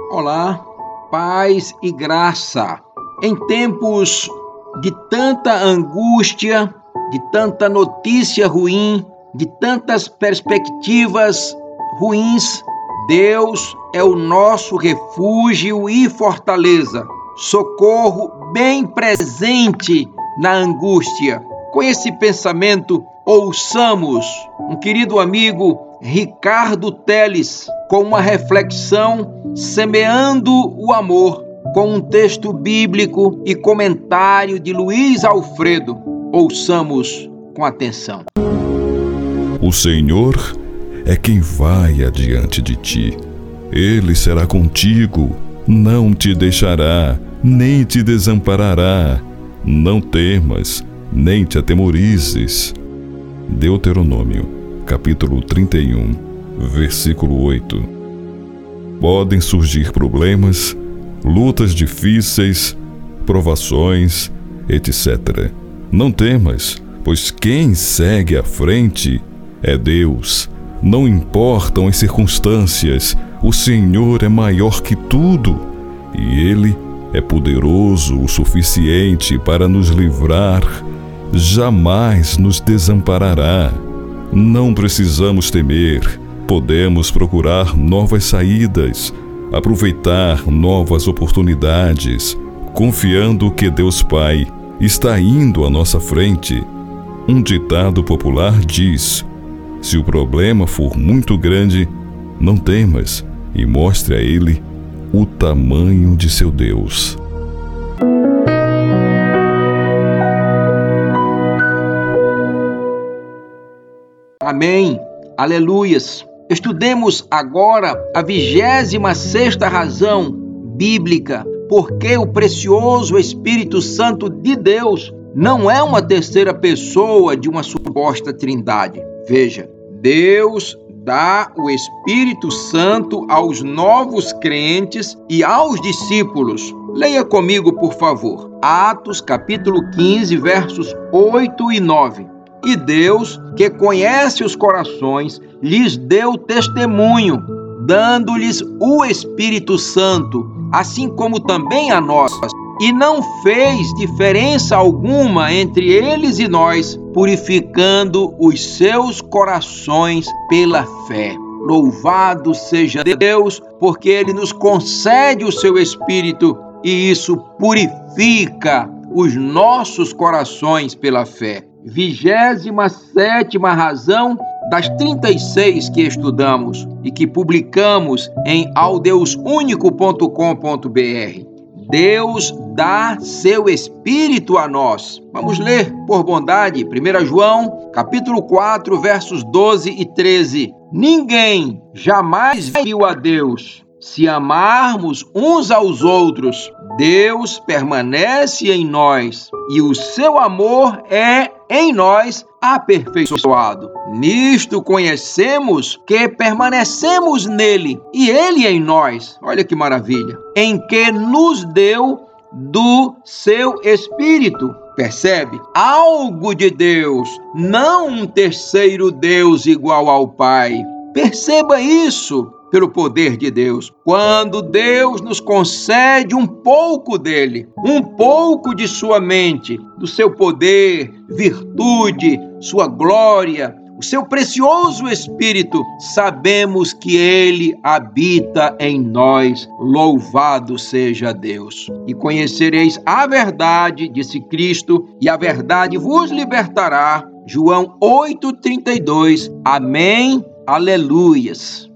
Olá, paz e graça. Em tempos de tanta angústia, de tanta notícia ruim, de tantas perspectivas ruins, Deus é o nosso refúgio e fortaleza, socorro bem presente na angústia. Com esse pensamento, ouçamos um querido amigo, Ricardo Teles, com uma reflexão Semeando o Amor, com um texto bíblico e comentário de Luiz Alfredo. Ouçamos com atenção. O Senhor é quem vai adiante de ti. Ele será contigo, não te deixará, nem te desamparará. Não temas, nem te atemorizes. Deuteronômio, capítulo 31, versículo 8. Podem surgir problemas, lutas difíceis, provações, etc. Não temas, pois quem segue à frente é Deus. Não importam as circunstâncias, o Senhor é maior que tudo e Ele é poderoso o suficiente para nos livrar. Jamais nos desamparará. Não precisamos temer. Podemos procurar novas saídas, aproveitar novas oportunidades, confiando que Deus Pai está indo à nossa frente. Um ditado popular diz: se o problema for muito grande, não temas e mostre a Ele o tamanho de seu Deus. Amém. Aleluias. Estudemos agora a 26ª razão bíblica porque o precioso Espírito Santo de Deus não é uma terceira pessoa de uma suposta trindade. Veja, Deus dá o Espírito Santo aos novos crentes e aos discípulos. Leia comigo, por favor. Atos, capítulo 15, versos 8 e 9. E Deus, que conhece os corações, lhes deu testemunho, dando-lhes o Espírito Santo, assim como também a nós, e não fez diferença alguma entre eles e nós, purificando os seus corações pela fé. Louvado seja Deus, porque Ele nos concede o seu Espírito e isso purifica os nossos corações pela fé. 27ª razão das 36 que estudamos e que publicamos em aldeusunico.com.br. Deus dá seu Espírito a nós. Vamos ler, por bondade, 1 João, capítulo 4, versos 12 e 13. Ninguém jamais viu a Deus. Se amarmos uns aos outros, Deus permanece em nós e o seu amor é em nós aperfeiçoado. Nisto conhecemos que permanecemos nele e ele em nós. Olha que maravilha. Em que nos deu do seu Espírito. Percebe? Algo de Deus, não um terceiro Deus igual ao Pai. Perceba isso. Pelo poder de Deus. Quando Deus nos concede um pouco dele, um pouco de sua mente, do seu poder, virtude, sua glória, o seu precioso Espírito, sabemos que ele habita em nós. Louvado seja Deus. E conhecereis a verdade, disse Cristo, e a verdade vos libertará. João 8:32. Amém. Aleluias.